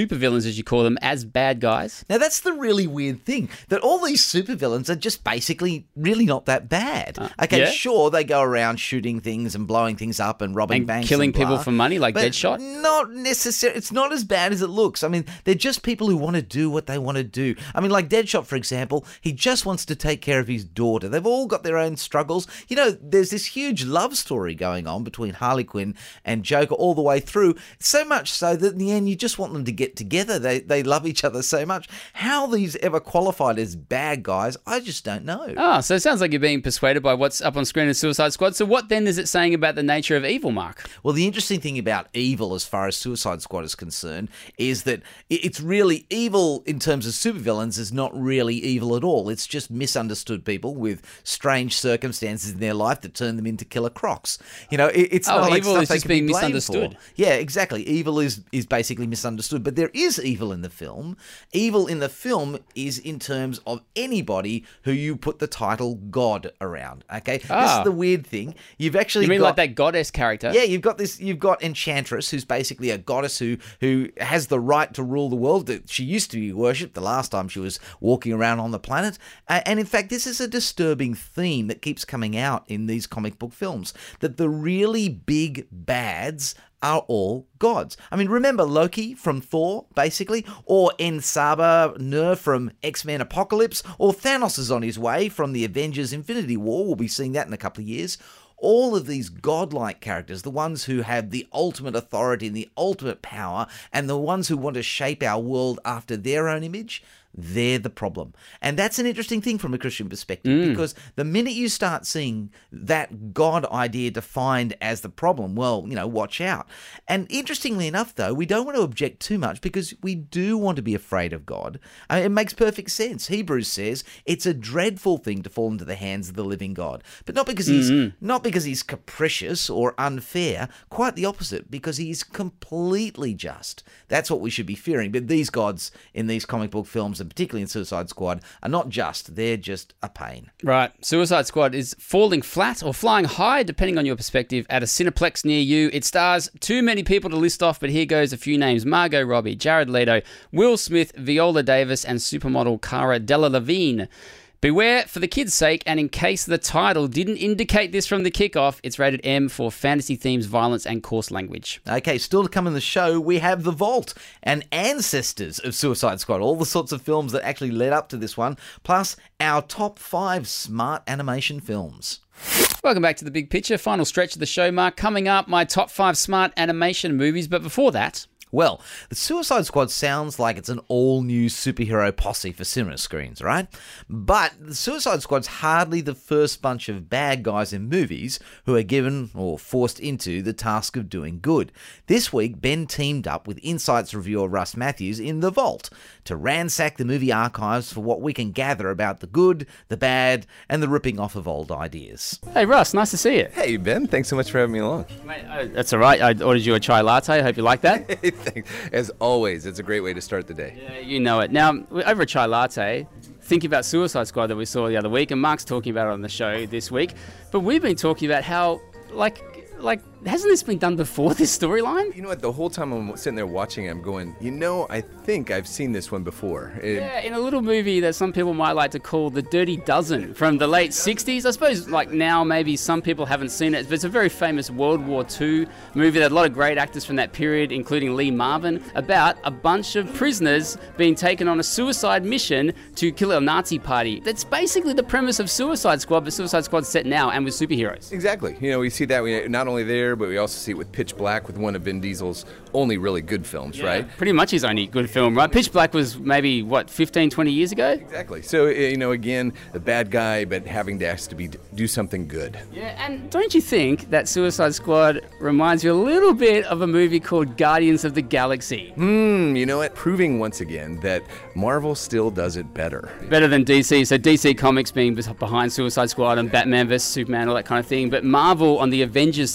supervillains, as you call them, as bad guys. Now, that's the really weird thing, that all these supervillains are just basically really not that bad. Uh, okay, yeah. sure, they go around shooting things and blowing things up and robbing And banks killing and blah, people for money, like but Deadshot? Not necessarily. It's not as bad as it looks. I mean, they're just people who want to do what they want to do. I mean, like Deadshot, for example, he just wants to take care of his daughter. They've all got their own struggles. You know, there's this huge love story going on between Harley Quinn and Joker all the way through, so much so that in the end you just want them to get together. They they love each other so much. How these ever qualified as bad guys, I just don't know. Ah, so it sounds like you're being persuaded by what's up on screen in Suicide Squad. So what then is it saying about the nature of evil, Mark? Well, the interesting thing about evil as far as Suicide Squad is concerned is that it's really evil in terms of supervillains is not really evil at all. It's just misunderstood people with strange circumstances in their life that turn them into killer crocs. You know, it, it's Oh, not like evil stuff is they just can be being blamed misunderstood. for. Yeah, exactly. Evil is is basically misunderstood, but there is evil in the film. Evil in the film is in terms of anybody who you put the title God around. Okay, this Ah. is the weird thing. You've actually You mean got, like that goddess character? Yeah, you've got this. You've got Enchantress, who's basically a goddess who who has the right to rule the world. She used to be worshipped the last time she was walking around on the planet, uh, and in fact, this is a disturbing theme that keeps coming out in these comic book films. That the really big bads are all gods. I mean, remember Loki from Thor, basically, or Ensaba Nur from X-Men Apocalypse, or Thanos is on his way from the Avengers Infinity War. We'll be seeing that in a couple of years. All of these godlike characters, the ones who have the ultimate authority and the ultimate power, and the ones who want to shape our world after their own image, they're the problem. And that's an interesting thing from a Christian perspective, Mm. because the minute you start seeing that God idea defined as the problem, well, you know, watch out. And interestingly enough, though, we don't want to object too much because we do want to be afraid of God. I mean, it makes perfect sense. Hebrews says it's a dreadful thing to fall into the hands of the living God, but not because he's Mhm. not because he's capricious or unfair, quite the opposite, because he's completely just. That's what we should be fearing. But these gods in these comic book films, and particularly in Suicide Squad, are not just. They're just a pain. Right. Suicide Squad is falling flat or flying high, depending on your perspective, at a Cineplex near you. It stars too many people to list off, but here goes a few names. Margot Robbie, Jared Leto, Will Smith, Viola Davis, and supermodel Cara Delevingne. Beware, for the kids' sake, and in case the title didn't indicate this from the kickoff, it's rated M for fantasy themes, violence, and coarse language. Okay, still to come in the show, we have The Vault and ancestors of Suicide Squad, all the sorts of films that actually led up to this one, plus our top five smart animation films. Welcome back to The Big Picture, final stretch of the show, Mark. Coming up, my top five smart animation movies, but before that... Well, the Suicide Squad sounds like it's an all-new superhero posse for cinema screens, right? But the Suicide Squad's hardly the first bunch of bad guys in movies who are given or forced into the task of doing good. This week, Ben teamed up with Insight's reviewer Russ Matthews in The Vault to ransack the movie archives for what we can gather about the good, the bad, and the ripping off of old ideas. Hey, Russ, nice to see you. Hey, Ben. Thanks so much for having me along. Mate, uh, that's all right. I ordered you a chai latte. I hope you like that. Thanks. As always, it's a great way to start the day. Yeah, you know it. Now, over a chai latte, thinking about Suicide Squad that we saw the other week, and Mark's talking about it on the show this week, but we've been talking about how, like, like, hasn't this been done before, this storyline? You know what? The whole time I'm sitting there watching, I'm going, you know, I think I've seen this one before. It, Yeah, in a little movie that some people might like to call The Dirty Dozen from the late sixties. I suppose, like, now maybe some people haven't seen it, but it's a very famous World War Two movie that had a lot of great actors from that period, including Lee Marvin, about a bunch of prisoners being taken on a suicide mission to kill a Nazi party. That's basically the premise of Suicide Squad, but Suicide Squad's set now and with superheroes. Exactly. You know, we see that we not only there, but we also see it with Pitch Black, with one of Vin Diesel's only really good films, Yeah, right? Pretty much his only good film, right? Pitch Black was maybe, what, fifteen, twenty years ago? Exactly. So, you know, again, the bad guy, but having to ask to be do something good. Yeah, and don't you think that Suicide Squad reminds you a little bit of a movie called Guardians of the Galaxy? Hmm, you know what? Proving once again that Marvel still does it better. Better than D C. So D C Comics being behind Suicide Squad and Batman versus Superman, all that kind of thing. But Marvel on the Avengers side of the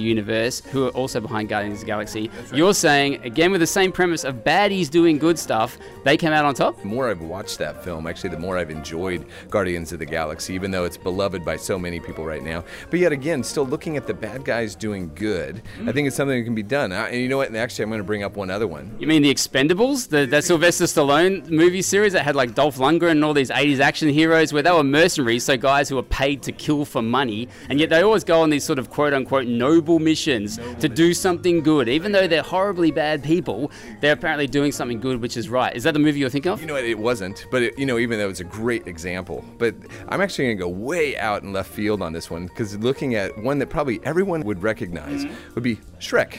universe, who are also behind Guardians of the Galaxy. Right. You're saying, again with the same premise of baddies doing good stuff, they came out on top? The more I've watched that film, actually, the more I've enjoyed Guardians of the Galaxy, even though it's beloved by so many people right now. But yet again, still looking at the bad guys doing good, mm. I think it's something that can be done. Uh, and you know what? And actually, I'm going to bring up one other one. You mean The Expendables? The, that Sylvester Stallone movie series that had like Dolph Lundgren and all these eighties action heroes where they were mercenaries, so guys who were paid to kill for money, and yet they always go on these sort of quote-unquote noble missions noble to do something good. Even though they're horribly bad people, they're apparently doing something good, which is right. Is that the movie you're thinking of? You know what? It wasn't, but it, you know, even though it's a great example. But I'm actually going to go way out in left field on this one, because looking at one that probably everyone would recognize mm-hmm. would be Shrek.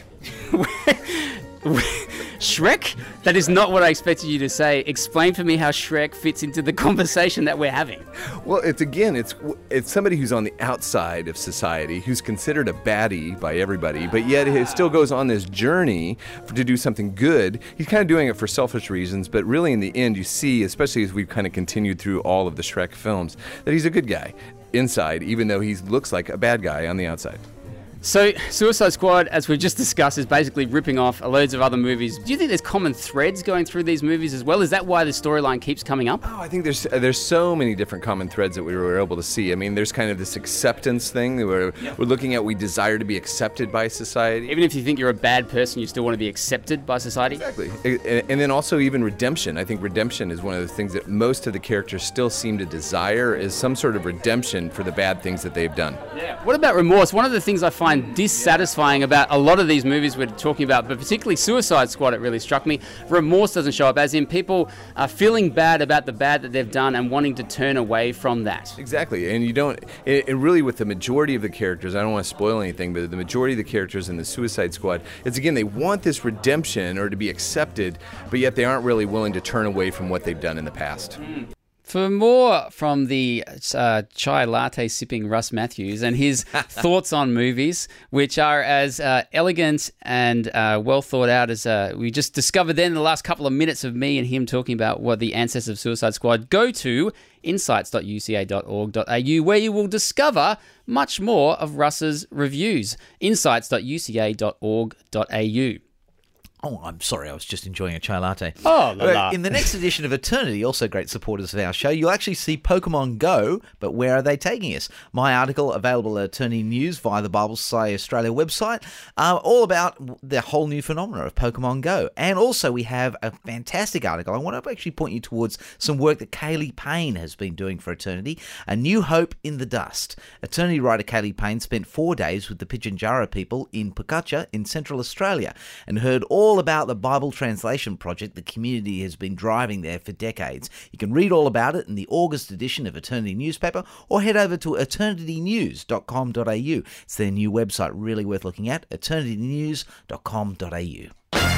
Shrek? That is not what I expected you to say. Explain for me how Shrek fits into the conversation that we're having. Well, it's again, it's it's somebody who's on the outside of society, who's considered a baddie by everybody, but yet he still goes on this journey to do something good. He's kind of doing it for selfish reasons, but really in the end, you see, especially as we've kind of continued through all of the Shrek films, that he's a good guy inside, even though he looks like a bad guy on the outside. So, Suicide Squad, as we've just discussed, is basically ripping off loads of other movies. Do you think there's common threads going through these movies as well? Is that why the storyline keeps coming up? Oh, I think there's uh, there's so many different common threads that we were able to see. I mean, there's kind of this acceptance thing where yeah. we're looking at we desire to be accepted by society. Even if you think you're a bad person, you still want to be accepted by society? Exactly. And, and then also even redemption. I think redemption is one of the things that most of the characters still seem to desire, is some sort of redemption for the bad things that they've done. Yeah. What about remorse? One of the things I find dissatisfying about a lot of these movies we're talking about, but particularly Suicide Squad, it really struck me. Remorse doesn't show up, as in people are feeling bad about the bad that they've done and wanting to turn away from that. Exactly, and you don't, it, it really with the majority of the characters, I don't want to spoil anything, but the majority of the characters in the Suicide Squad, it's again, they want this redemption or to be accepted, but yet they aren't really willing to turn away from what they've done in the past. Mm. For more from the uh, chai latte sipping Russ Matthews and his thoughts on movies, which are as uh, elegant and uh, well thought out as uh, we just discovered then in the last couple of minutes of me and him talking about what the ancestors of Suicide Squad, go to insights dot u c a dot org dot a u where you will discover much more of Russ's reviews. insights dot u c a dot org dot a u. Oh, I'm sorry, I was just enjoying a chai latte. Oh, la la. In the next edition of Eternity, also great supporters of our show, you'll actually see Pokemon Go, but where are they taking us? My article, available at Eternity News via the Bible Society Australia website, uh, all about the whole new phenomena of Pokemon Go. And also we have a fantastic article. I want to actually point you towards some work that Kaylee Payne has been doing for Eternity, A New Hope in the Dust. Eternity writer Kaylee Payne spent four days with the Pitjantjatjara people in Pukatja in Central Australia and heard all All about the Bible translation project the community has been driving there for decades. You can read all about it in the August edition of Eternity newspaper or head over to eternity news dot com dot a u. It's their new website, really worth looking at, eternity news dot com dot a u.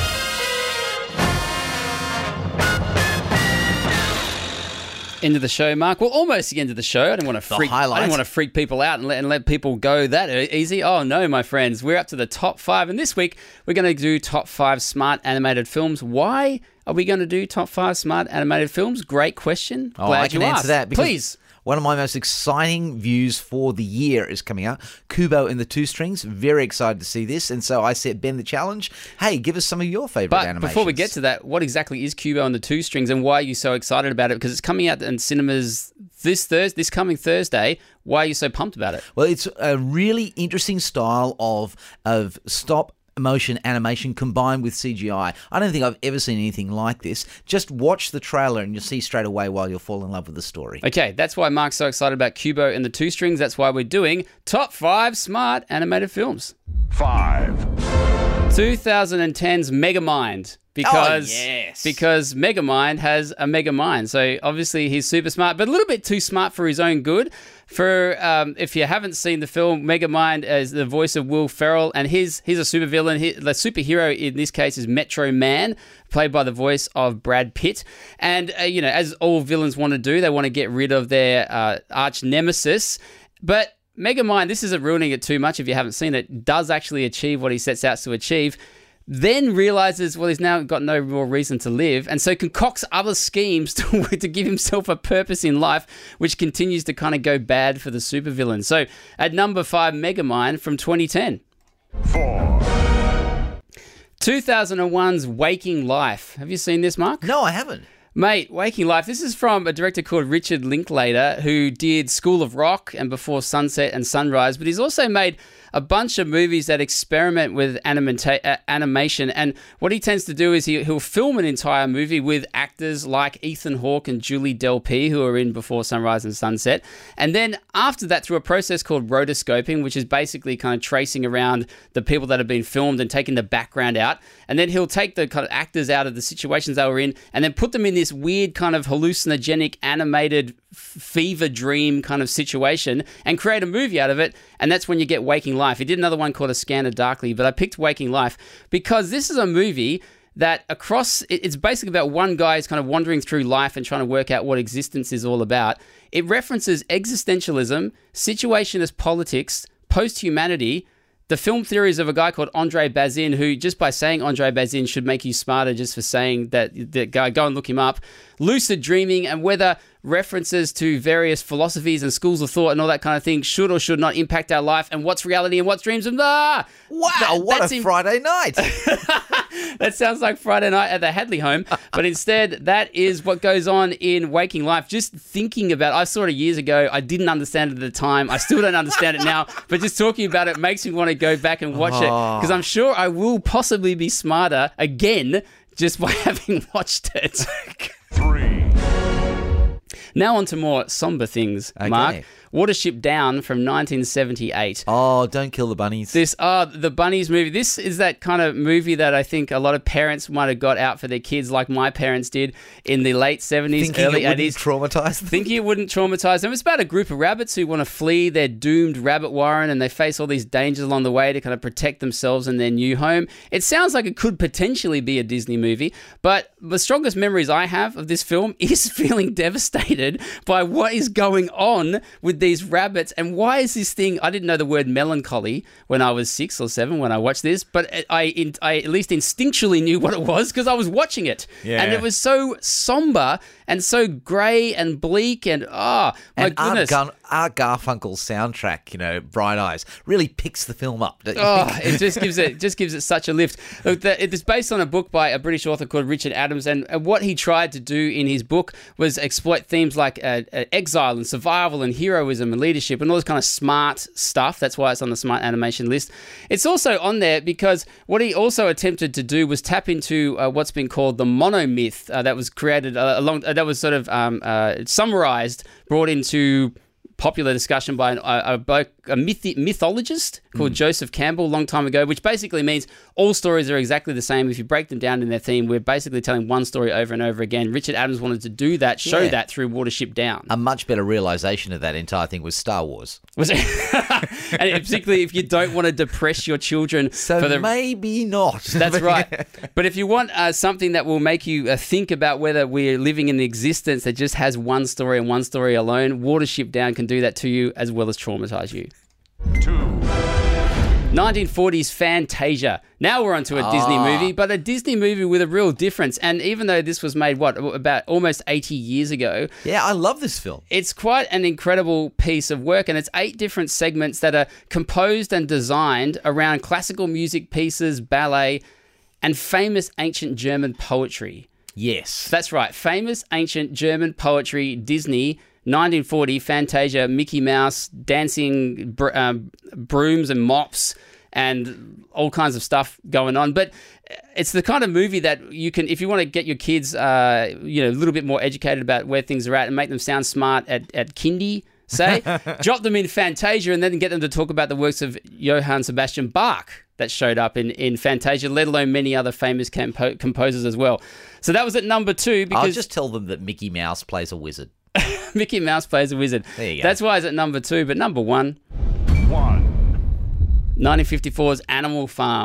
End of the show, Mark. Well, almost the end of the show. I didn't want to freak. I didn't want to freak people out and let, and let people go that easy. Oh no, my friends, we're up to the top five, and this week we're going to do top five smart animated films. Why are we going to do top five smart animated films? Great question. Oh, Glad I can you answer asked. that. Because Please. One of my most exciting views for the year is coming out. Kubo and the Two Strings. Very excited to see this. And so I set Ben the challenge. Hey, give us some of your favourite but animations. Before we get to that, what exactly is Kubo and the Two Strings and why are you so excited about it? Because it's coming out in cinemas this Thursday, this coming Thursday. Why are you so pumped about it? Well, it's a really interesting style of of stop motion animation combined with C G I. I don't think I've ever seen anything like this. Just watch the trailer and you'll see straight away why you'll fall in love with the story. Okay, that's why Mark's so excited about Kubo and the Two Strings. That's why we're doing top five smart animated films. Five. twenty ten's Megamind. Because, oh, yes. because Megamind has a mega mind. So obviously he's super smart, but a little bit too smart for his own good. For um, if you haven't seen the film, Megamind is the voice of Will Ferrell, and he's he's a supervillain. He, the superhero in this case is Metro Man, played by the voice of Brad Pitt. And uh, you know, as all villains want to do, they want to get rid of their uh, arch nemesis. But Megamind, this isn't ruining it too much if you haven't seen it, does actually achieve what he sets out to achieve. Then realizes, well, he's now got no more reason to live, and so concocts other schemes to, to give himself a purpose in life, which continues to kind of go bad for the supervillain. So at number five, Megamind from twenty ten. four, two thousand one's Waking Life. Have you seen this, Mark? No, I haven't. Mate, Waking Life. This is from a director called Richard Linklater, who did School of Rock and Before Sunset and Sunrise, but he's also made a bunch of movies that experiment with animata- uh, animation. And what he tends to do is he, he'll film an entire movie with actors like Ethan Hawke and Julie Delpy, who are in Before Sunrise and Sunset. And then after that, through a process called rotoscoping, which is basically kind of tracing around the people that have been filmed and taking the background out. And then he'll take the kind of actors out of the situations they were in and then put them in this weird kind of hallucinogenic animated fever dream kind of situation and create a movie out of it. And that's when you get Waking Life. He did another one called A Scanner Darkly, but I picked Waking Life because this is a movie that across, it's basically about one guy who's kind of wandering through life and trying to work out what existence is all about. It references existentialism, situationist politics, post-humanity, the film theories of a guy called Andre Bazin, who just by saying Andre Bazin should make you smarter just for saying that, that guy, go and look him up, lucid dreaming, and whether references to various philosophies and schools of thought and all that kind of thing should or should not impact our life, and what's reality and what's dreams. And ah, wow, that, what that's a in- Friday night. That sounds like Friday night at the Hadley home, but instead that is what goes on in Waking Life. Just thinking about, I saw it years ago. I didn't understand it at the time. I still don't understand it now, but just talking about it makes me want to go back and watch it because I'm sure I will possibly be smarter again just by having watched it. three, Now on to more somber things, Okay. Mark. Watership Down from nineteen seventy-eight. Oh, don't kill the bunnies. This, uh, the Bunnies movie. This is that kind of movie that I think a lot of parents might have got out for their kids, like my parents did in the late seventies, Thinking early it wouldn't eighties. traumatize them. Thinking it wouldn't traumatize them. It's about a group of rabbits who want to flee their doomed rabbit warren, and they face all these dangers along the way to kind of protect themselves and their new home. It sounds like it could potentially be a Disney movie, but the strongest memories I have of this film is feeling devastated by what is going on with these rabbits. And why is this thing, I didn't know the word melancholy when I was six or seven when I watched this, but I, I at least instinctually knew what it was because I was watching it. Yeah. And it was so somber and so grey and bleak and, oh, my and goodness. Art, Gun- Art Garfunkel's soundtrack, you know, Bright Eyes, really picks the film up. Don't you Oh, think? it just gives it just gives it such a lift. Look, the, it is based on a book by a British author called Richard Adams, and, and what he tried to do in his book was exploit themes like uh, uh, exile and survival and heroism and leadership and all this kind of smart stuff. That's why it's on the smart animation list. It's also on there because what he also attempted to do was tap into uh, what's been called the monomyth uh, that was created uh, along uh, that was sort of um, uh, summarized, brought into popular discussion by an, a, a, a myth, mythologist called mm. Joseph Campbell a long time ago, which basically means all stories are exactly the same. If you break them down in their theme, we're basically telling one story over and over again. Richard Adams wanted to do that, show Yeah. that through Watership Down. A much better realization of that entire thing was Star Wars. Was it? And particularly if you don't want to depress your children. So for the, maybe not. That's right. But if you want uh, something that will make you uh, think about whether we're living in an existence that just has one story and one story alone, Watership Down can do that to you as well as traumatize you. two, nineteen forties Fantasia. Now we're onto a Disney Ah. movie, but a Disney movie with a real difference. And even though this was made, what, about almost eighty years ago, Yeah, I love this film. it's quite an incredible piece of work, and it's eight different segments that are composed and designed around classical music pieces, ballet, and famous ancient German poetry. Yes. That's right, famous ancient German poetry, Disney, nineteen forty, Fantasia, Mickey Mouse, dancing br- um, brooms and mops, and all kinds of stuff going on. But it's the kind of movie that you can, if you want to get your kids, uh, you know, a little bit more educated about where things are at and make them sound smart at, at kindy, say, drop them in Fantasia and then get them to talk about the works of Johann Sebastian Bach that showed up in, in Fantasia, let alone many other famous compo- composers as well. So that was at number two because I'll just tell them that Mickey Mouse plays a wizard. Mickey Mouse plays a wizard. There you go. That's why it's at number two. But number one, one, nineteen fifty-four's Animal Farm,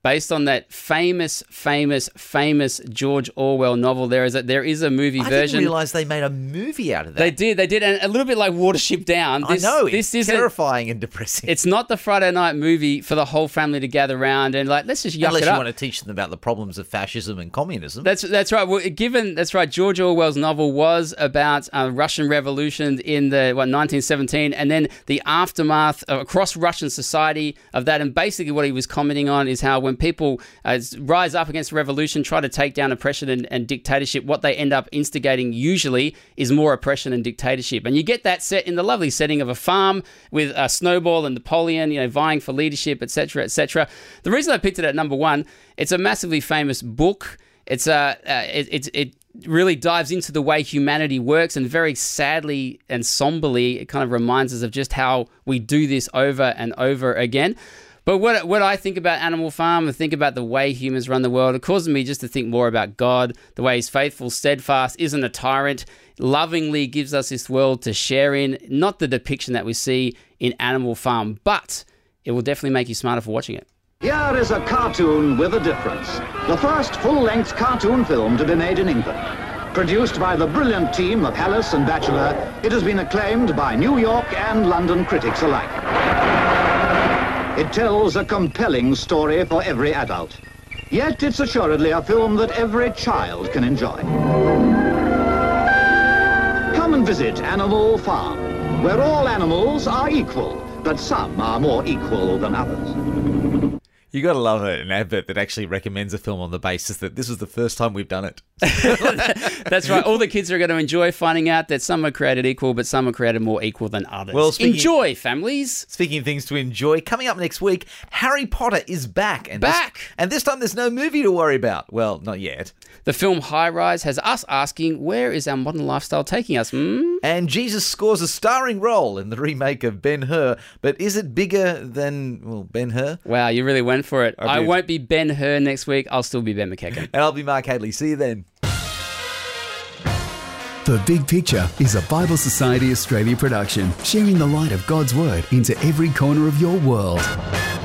based on that famous, famous, famous George Orwell novel. There is a, there is a movie I version. didn't realise they made a movie out of that. They did, they did, and a little bit like Watership Down. This, I know, this it's isn't- terrifying and depressing. It's not the Friday night movie for the whole family to gather around and like, let's just yuck Unless it you up. want to teach them about the problems of fascism and communism. That's that's right. Well, given that's right, George Orwell's novel was about uh, Russian Revolution in the what nineteen seventeen, and then the aftermath uh, across Russian society of that. And basically, what he was commenting on is how when people uh, rise up against revolution, try to take down oppression and, and dictatorship, what they end up instigating usually is more oppression and dictatorship. And you get that set in the lovely setting of a farm with uh, Snowball and Napoleon, you know, vying for leadership, et cetera, et cetera. The reason I picked it at number one, it's a massively famous book. It's uh, uh it, it it really dives into the way humanity works, and very sadly and somberly, it kind of reminds us of just how we do this over and over again. But what what I think about Animal Farm and think about the way humans run the world, it causes me just to think more about God, the way He's faithful, steadfast, isn't a tyrant, lovingly gives us this world to share in, not the depiction that we see in Animal Farm, but it will definitely make you smarter for watching it. Here is a cartoon with a difference. The first full-length cartoon film to be made in England. Produced by the brilliant team of Hallis and Batchelor, it has been acclaimed by New York and London critics alike. It tells a compelling story for every adult. Yet it's assuredly a film that every child can enjoy. Come and visit Animal Farm, where all animals are equal, but some are more equal than others. You got to love it, an advert that actually recommends a film on the basis that this is the first time we've done it. That's right. All the kids are going to enjoy finding out that some are created equal, but some are created more equal than others. Well, speaking- enjoy, families. Speaking of things to enjoy, coming up next week, Harry Potter is back. And Back! This, and this time there's no movie to worry about. Well, not yet. The film High Rise has us asking, where is our modern lifestyle taking us? Hmm? And Jesus scores a starring role in the remake of Ben-Hur, but is it bigger than, well, Ben-Hur? Wow, you really went for it. I I did. won't be Ben-Hur next week. I'll still be Ben McKecken. And I'll be Mark Hadley. See you then. The Big Picture is a Bible Society Australia production, sharing the light of God's Word into every corner of your world.